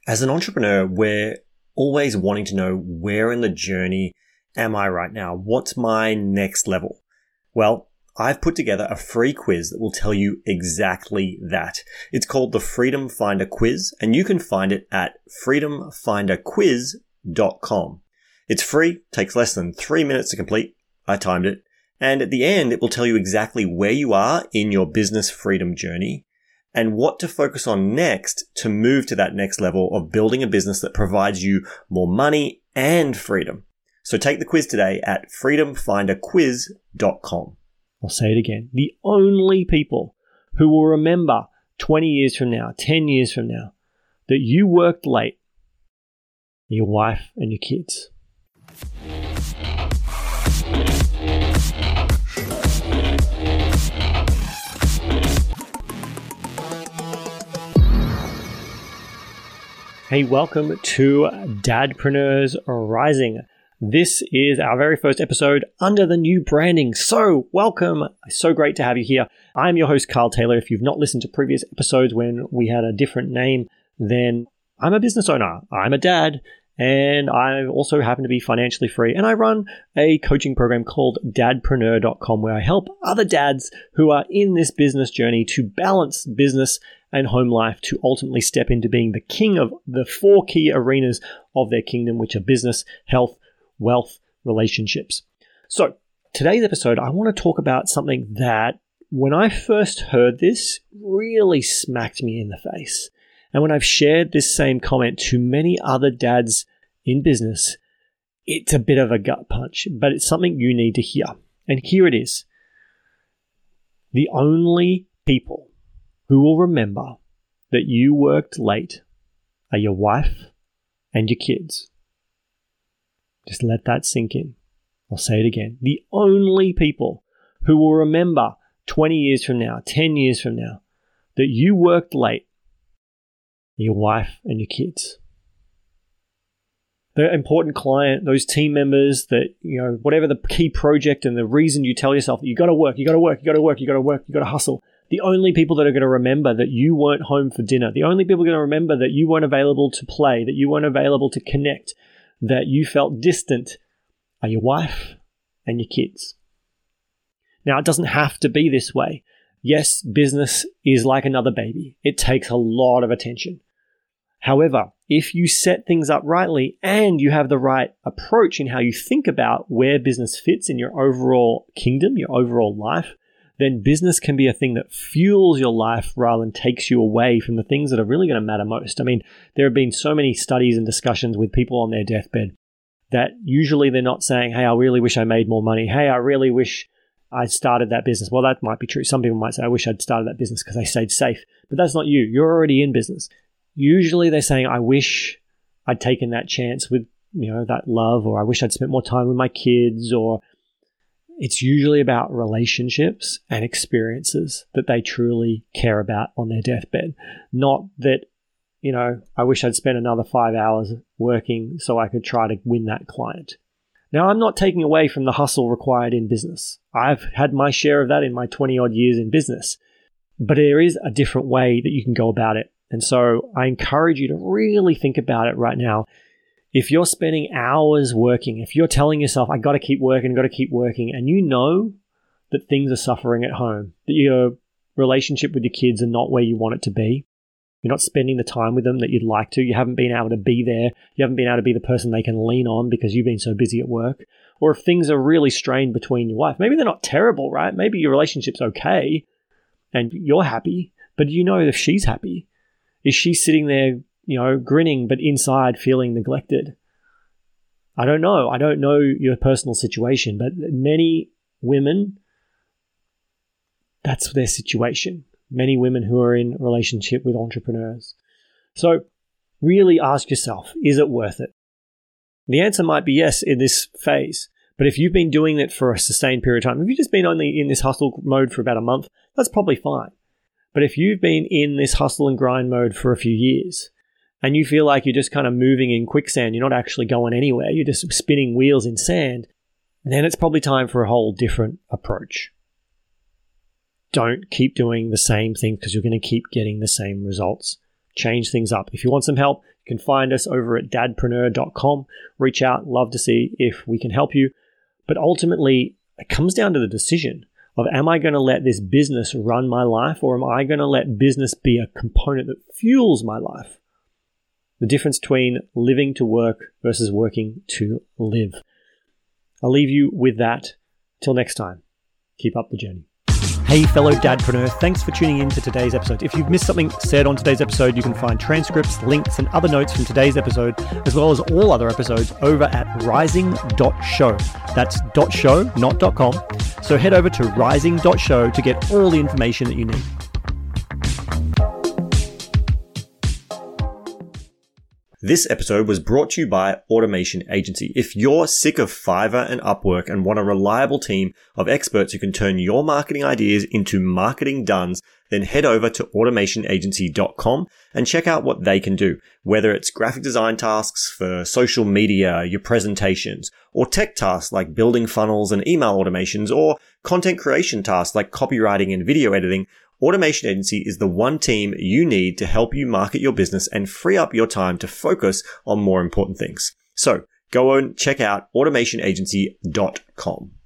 As an entrepreneur, we're always wanting to know, where in the journey am I right now? What's my next level? Well, I've put together a free quiz that will tell you exactly that. It's called the Freedom Finder Quiz, and you can find it at freedomfinderquiz.com. It's free, takes less than 3 minutes to complete. I timed it. And at the end, it will tell you exactly where you are in your business freedom journey and what to focus on next to move to that next level of building a business that provides you more money and freedom. So take the quiz today at freedomfinderquiz.com. I'll say it again. The only people who will remember 20 years from now, 10 years from now, that you worked late are your wife and your kids. Hey, welcome to Dadpreneurs Rising. This is our very first episode under the new branding. So welcome. So great to have you here. I'm your host, Carl Taylor. If you've not listened to previous episodes when we had a different name, then I'm a business owner. I'm a dad. And I also happen to be financially free. And I run a coaching program called dadpreneur.com where I help other dads who are in this business journey to balance business and home life to ultimately step into being the king of the 4 key arenas of their kingdom, which are business, health, wealth, relationships. So today's episode, I want to talk about something that when I first heard this really smacked me in the face. And when I've shared this same comment to many other dads in business, it's a bit of a gut punch, but it's something you need to hear. And here it is. The only people who will remember that you worked late are your wife and your kids. Just let that sink in. I'll say it again. The only people who will remember 20 years from now, 10 years from now, that you worked late are your wife and your kids. The important client, those team members that, whatever the key project and the reason you tell yourself that you got to work, you got to hustle. The only people that are going to remember that you weren't home for dinner, the only people going to remember that you weren't available to play, that you weren't available to connect, that you felt distant, are your wife and your kids. Now, it doesn't have to be this way. Yes, business is like another baby. It takes a lot of attention. However, if you set things up rightly and you have the right approach in how you think about where business fits in your overall kingdom, your overall life, then business can be a thing that fuels your life rather than takes you away from the things that are really going to matter most. I mean, there have been so many studies and discussions with people on their deathbed that usually they're not saying, hey, I really wish I made more money. Hey, I really wish I started that business. Well, that might be true. Some people might say, I wish I'd started that business because I stayed safe. But that's not you. You're already in business. Usually they're saying, I wish I'd taken that chance with, that love, or I wish I'd spent more time with my kids, or it's usually about relationships and experiences that they truly care about on their deathbed. Not that, I wish I'd spent another 5 hours working so I could try to win that client. Now, I'm not taking away from the hustle required in business. I've had my share of that in my 20 odd years in business, but there is a different way that you can go about it. And so I encourage you to really think about it right now. If you're spending hours working, if you're telling yourself, I got to keep working, and you know that things are suffering at home, that your relationship with your kids are not where you want it to be, you're not spending the time with them that you'd like to, you haven't been able to be there, you haven't been able to be the person they can lean on because you've been so busy at work, or if things are really strained between your wife, maybe they're not terrible, right? Maybe your relationship's okay and you're happy, but you know if she's happy. Is she sitting there, grinning, but inside feeling neglected? I don't know. I don't know your personal situation, but many women, that's their situation. Many women who are in a relationship with entrepreneurs. So really ask yourself, is it worth it? The answer might be yes in this phase. But if you've been doing it for a sustained period of time, if you've just been only in this hustle mode for about a month, that's probably fine. But if you've been in this hustle and grind mode for a few years and you feel like you're just kind of moving in quicksand, you're not actually going anywhere, you're just spinning wheels in sand, then it's probably time for a whole different approach. Don't keep doing the same thing because you're going to keep getting the same results. Change things up. If you want some help, You can find us over at dadpreneur.com. Reach out, love to see if we can help you. But ultimately, it comes down to the decision of, am I going to let this business run my life, or am I going to let business be a component that fuels my life? The difference between living to work versus working to live. I'll leave you with that. Till next time, keep up the journey. Hey, fellow dadpreneur, thanks for tuning in to today's episode. If you've missed something said on today's episode, you can find transcripts, links, and other notes from today's episode, as well as all other episodes, over at rising.show. That's .show, not .com. So head over to rising.show to get all the information that you need. This episode was brought to you by Automation Agency. If you're sick of Fiverr and Upwork and want a reliable team of experts who can turn your marketing ideas into marketing duns, then head over to automationagency.com and check out what they can do. Whether it's graphic design tasks for social media, your presentations, or tech tasks like building funnels and email automations, or content creation tasks like copywriting and video editing, Automation Agency is the one team you need to help you market your business and free up your time to focus on more important things. So go and check out automationagency.com.